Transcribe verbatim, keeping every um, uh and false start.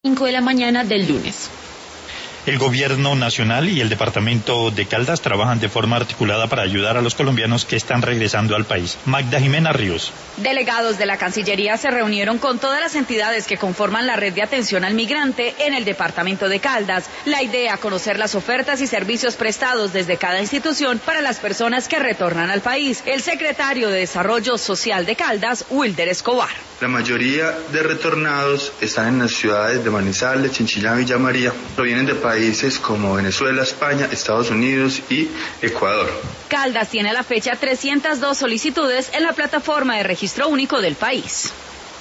cinco de la mañana del lunes. El gobierno nacional y el departamento de Caldas trabajan de forma articulada para ayudar a los colombianos que están regresando al país. Magda Jimena Ríos. Delegados de la Cancillería se reunieron con todas las entidades que conforman la red de atención al migrante en el departamento de Caldas. La idea, conocer las ofertas y servicios prestados desde cada institución para las personas que retornan al país. El secretario de Desarrollo Social de Caldas, Wilder Escobar. La mayoría de retornados están en las ciudades de Manizales, Chinchilla, Villa María. Provienen de países como Venezuela, España, Estados Unidos y Ecuador. Caldas tiene a la fecha trescientas dos solicitudes en la plataforma de registro único del país.